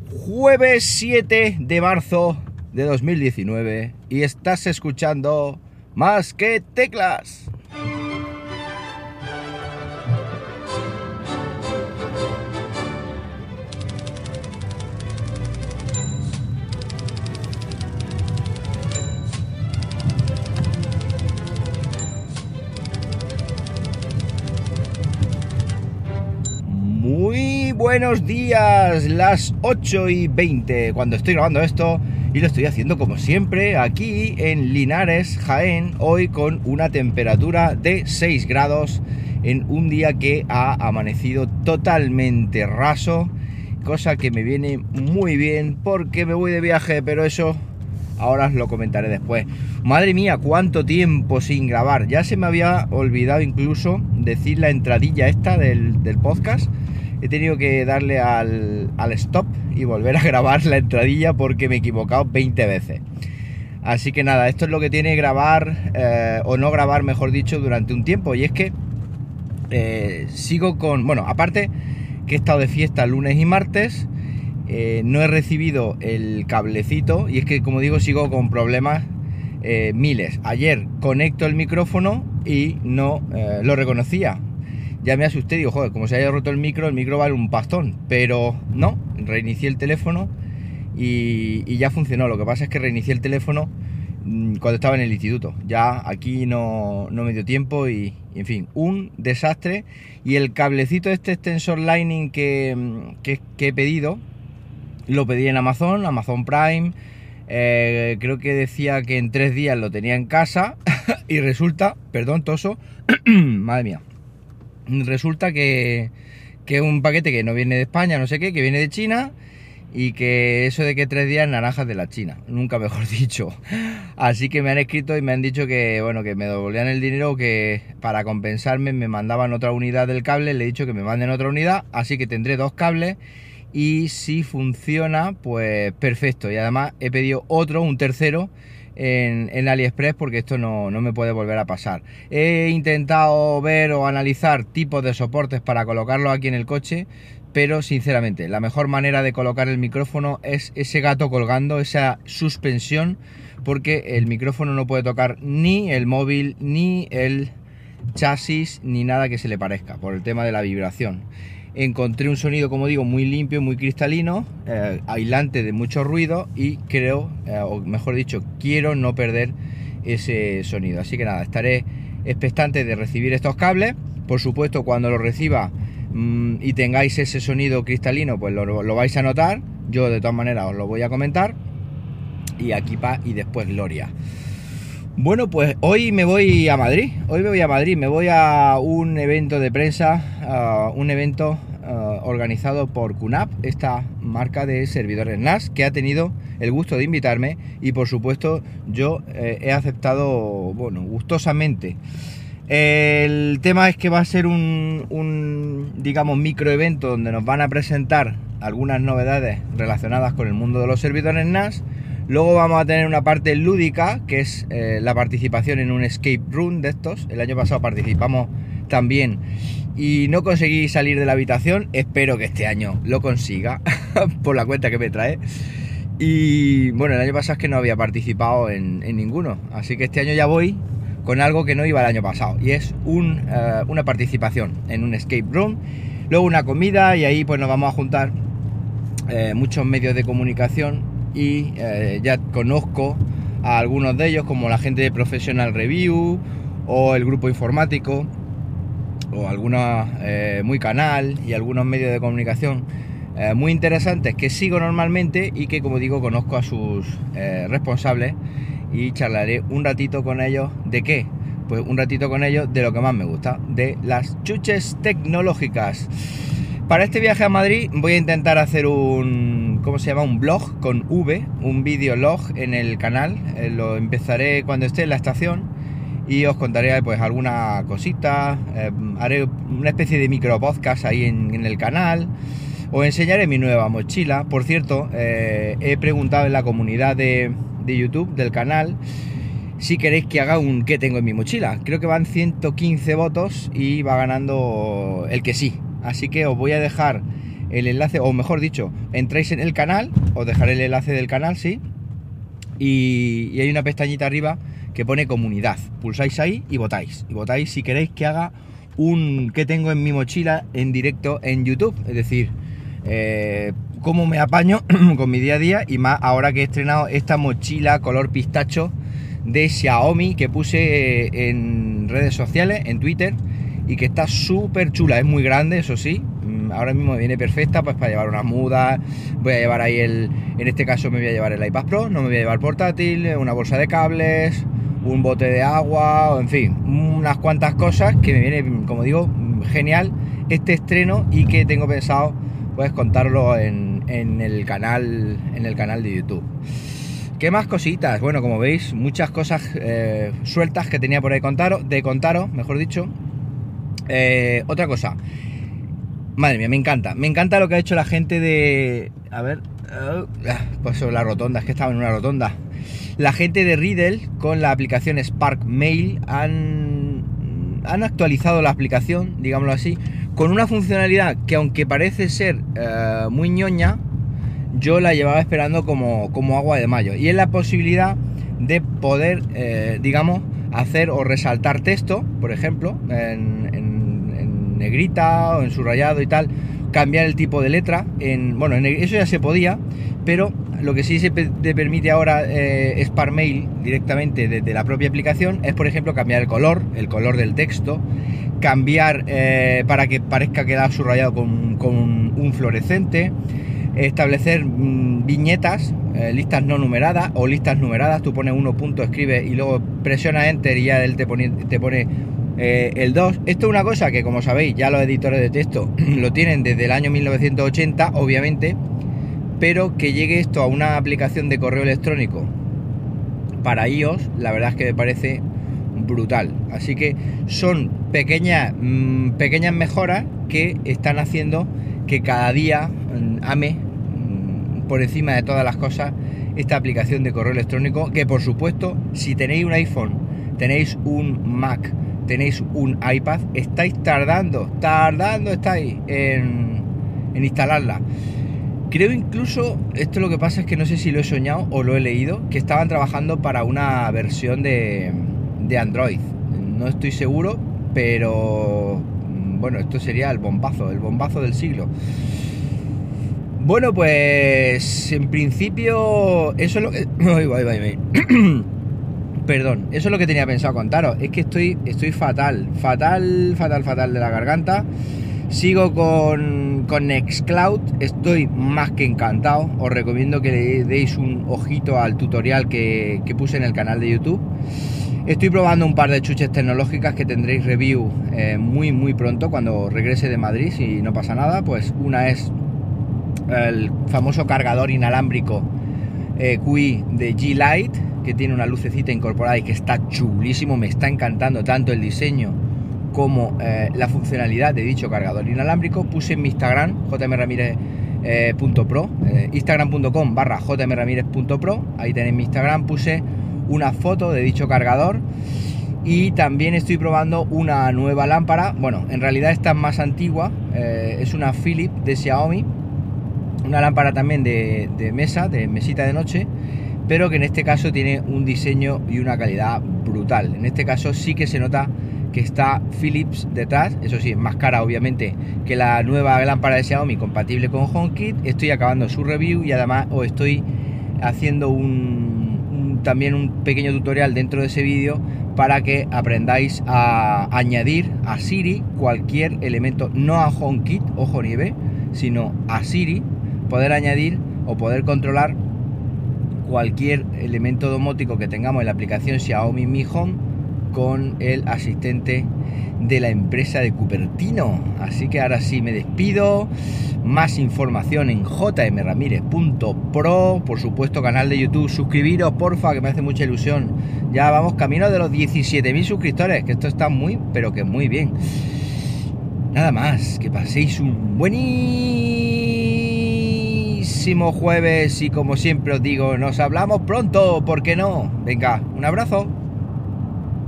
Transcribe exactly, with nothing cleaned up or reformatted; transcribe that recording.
jueves siete de marzo de dos mil diecinueve y estás escuchando Más que Teclas. Muy buenos días, las ocho y veinte cuando estoy grabando esto y lo estoy haciendo como siempre aquí en Linares, Jaén, hoy con una temperatura de seis grados en un día que ha amanecido totalmente raso, cosa que me viene muy bien porque me voy de viaje, pero eso ahora os lo comentaré después. Madre mía, cuánto tiempo sin grabar, ya se me había olvidado incluso decir la entradilla esta del, del podcast. He tenido que darle al, al stop y volver a grabar la entradilla porque me he equivocado veinte veces. Así que nada, esto es lo que tiene grabar, eh, o no grabar, mejor dicho, durante un tiempo. Y es que eh, sigo con... Bueno, aparte que he estado de fiesta lunes y martes, eh, no he recibido el cablecito. Y es que, como digo, sigo con problemas eh, miles. Ayer conecto el micrófono y no eh, lo reconocía. Ya me asusté, digo, joder, como se haya roto el micro, el micro vale un pastón. Pero no, reinicié el teléfono y, y ya funcionó. Lo que pasa es que reinicié el teléfono cuando estaba en el instituto. Ya aquí no, no me dio tiempo y, y, en fin, un desastre. Y el cablecito este extensor Lightning que, que, que he pedido, lo pedí en Amazon, Amazon Prime. Eh, creo que decía que en tres días lo tenía en casa y resulta, perdón, toso, madre mía. Resulta que, que es un paquete que no viene de España, no sé qué, que viene de China, y que eso de que tres días naranjas de la China, nunca mejor dicho. Así que me han escrito y me han dicho que, bueno, que me devolvían el dinero, que para compensarme me mandaban otra unidad del cable. Le he dicho que me manden otra unidad, así que tendré dos cables y si funciona, pues perfecto. Y además he pedido otro, un tercero, En, en AliExpress, porque esto no, no me puede volver a pasar. He intentado ver o analizar tipos de soportes para colocarlo aquí en el coche, pero sinceramente la mejor manera de colocar el micrófono es ese gato colgando, esa suspensión, porque el micrófono no puede tocar ni el móvil, ni el chasis, ni nada que se le parezca, por el tema de la vibración. Encontré un sonido, como digo, muy limpio, muy cristalino, eh, aislante de mucho ruido, y creo, eh, o mejor dicho, quiero no perder ese sonido. Así que nada, estaré expectante de recibir estos cables. Por supuesto, cuando los reciba mmm, y tengáis ese sonido cristalino, pues lo, lo vais a notar. Yo de todas maneras os lo voy a comentar. Y aquí pa y después gloria. Bueno, pues hoy me voy a Madrid, hoy me voy a Madrid, me voy a un evento de prensa, uh, un evento uh, organizado por QNAP, esta marca de servidores N A S, que ha tenido el gusto de invitarme y por supuesto yo eh, he aceptado, bueno, gustosamente. El tema es que va a ser un, un, digamos, microevento donde nos van a presentar algunas novedades relacionadas con el mundo de los servidores N A S. Luego vamos a tener una parte lúdica, que es eh, la participación en un escape room de estos. El año pasado participamos también y no conseguí salir de la habitación. Espero que este año lo consiga, por la cuenta que me trae. Y bueno, el año pasado es que no había participado en, en ninguno. Así que este año ya voy con algo que no iba el año pasado. Y es un, uh, una participación en un escape room. Luego una comida y ahí pues nos vamos a juntar eh, muchos medios de comunicación. Y eh, ya conozco a algunos de ellos, como la gente de Professional Review o el grupo informático o algunos eh, muy canal y algunos medios de comunicación eh, muy interesantes que sigo normalmente y que, como digo, conozco a sus eh, responsables y charlaré un ratito con ellos. ¿De qué? Pues un ratito con ellos de lo que más me gusta, de las chuches tecnológicas. Para este viaje a Madrid voy a intentar hacer un, ¿cómo se llama? Un vlog con V, un videolog en el canal. Eh, lo empezaré cuando esté en la estación y os contaré pues alguna cosita. Eh, haré una especie de micro podcast ahí en, en el canal. Os enseñaré mi nueva mochila. Por cierto, eh, he preguntado en la comunidad de, de YouTube del canal si queréis que haga un ¿qué tengo en mi mochila? Creo que van ciento quince votos y va ganando el que sí. Así que os voy a dejar el enlace, o mejor dicho, entráis en el canal, os dejaré el enlace del canal, sí, y, y hay una pestañita arriba que pone comunidad, pulsáis ahí y votáis, y votáis si queréis que haga un que tengo en mi mochila en directo en YouTube, es decir, eh, cómo me apaño con mi día a día, y más ahora que he estrenado esta mochila color pistacho de Xiaomi que puse en redes sociales, en Twitter, y que está súper chula, es muy grande, eso sí, ahora mismo me viene perfecta pues para llevar unas mudas, voy a llevar ahí el, en este caso me voy a llevar el iPad Pro, no me voy a llevar portátil, una bolsa de cables, un bote de agua, o en fin, unas cuantas cosas que me viene, como digo, genial este estreno, y que tengo pensado pues contarlo en, en el canal, en el canal de YouTube. ¿Qué más cositas? Bueno, como veis, muchas cosas eh, sueltas que tenía por ahí contaros, de contaros, mejor dicho. Eh, otra cosa, madre mía, me encanta, me encanta lo que ha hecho la gente de... A ver, uh, pues sobre la rotonda, es que estaba en una rotonda. La gente de Riddle con la aplicación Spark Mail han, han actualizado la aplicación, digámoslo así, con una funcionalidad que, aunque parece ser uh, muy ñoña, yo la llevaba esperando como, como agua de mayo, y es la posibilidad de poder, eh, digamos, hacer o resaltar texto, por ejemplo, en, en, en negrita o en subrayado y tal, cambiar el tipo de letra, en, bueno, en, eso ya se podía, pero lo que sí se te permite ahora eh, Spark Mail directamente desde la propia aplicación es, por ejemplo, cambiar el color, el color del texto, cambiar eh, para que parezca que da subrayado con, con un, un fluorescente, establecer mmm, viñetas, eh, listas no numeradas o listas numeradas. Tú pones uno punto, escribe y luego presiona enter y ya él te pone, te pone eh, el dos. Esto es una cosa que, como sabéis, ya los editores de texto lo tienen desde el año mil novecientos ochenta, obviamente, pero que llegue esto a una aplicación de correo electrónico para iOS, la verdad es que me parece brutal. Así que son pequeñas, mmm, pequeñas mejoras que están haciendo que cada día mmm, ame por encima de todas las cosas esta aplicación de correo electrónico, que por supuesto, si tenéis un iPhone, tenéis un Mac, tenéis un iPad, estáis tardando, tardando estáis en, en instalarla. Creo incluso, esto lo que pasa es que no sé si lo he soñado o lo he leído, que estaban trabajando para una versión de, de Android. No estoy seguro, pero bueno, esto sería el bombazo, el bombazo del siglo. Bueno, pues en principio eso es lo que... Ay, ay, ay, ay. Perdón, eso es lo que tenía pensado contaros. Es que estoy, estoy fatal, fatal, fatal, fatal de la garganta. Sigo con, con Nextcloud, estoy más que encantado. Os recomiendo que le deis un ojito al tutorial que, que puse en el canal de YouTube. Estoy probando un par de chuches tecnológicas que tendréis review eh, muy muy pronto cuando regrese de Madrid, si no pasa nada. Pues una es el famoso cargador inalámbrico eh, Q I de G-Lite, que tiene una lucecita incorporada y que está chulísimo. Me está encantando tanto el diseño como eh, la funcionalidad de dicho cargador inalámbrico. Puse en mi Instagram jmramirez.pro, eh, instagram punto com barra jmramirez.pro, ahí tenéis mi Instagram. Puse una foto de dicho cargador, y también estoy probando una nueva lámpara. Bueno, en realidad esta es más antigua, eh, es una Philips de Xiaomi, una lámpara también de, de mesa, de mesita de noche, pero que en este caso tiene un diseño y una calidad brutal. En este caso sí que se nota que está Philips detrás. Eso sí, es más cara obviamente que la nueva lámpara de Xiaomi compatible con HomeKit. Estoy acabando su review y además os estoy haciendo un, un, también un pequeño tutorial dentro de ese vídeo para que aprendáis a añadir a Siri cualquier elemento, no a HomeKit, ojo nieve, sino a Siri, poder añadir o poder controlar cualquier elemento domótico que tengamos en la aplicación Xiaomi Mi Home con el asistente de la empresa de Cupertino. Así que ahora sí me despido. Más información en jmramirez punto pro, por supuesto canal de YouTube, suscribiros porfa, que me hace mucha ilusión. Ya vamos camino de los diecisiete mil suscriptores, que esto está muy, pero que muy bien. Nada más, que paséis un buenísimo jueves y, como siempre os digo, nos hablamos pronto, ¿por qué no? Venga, un abrazo.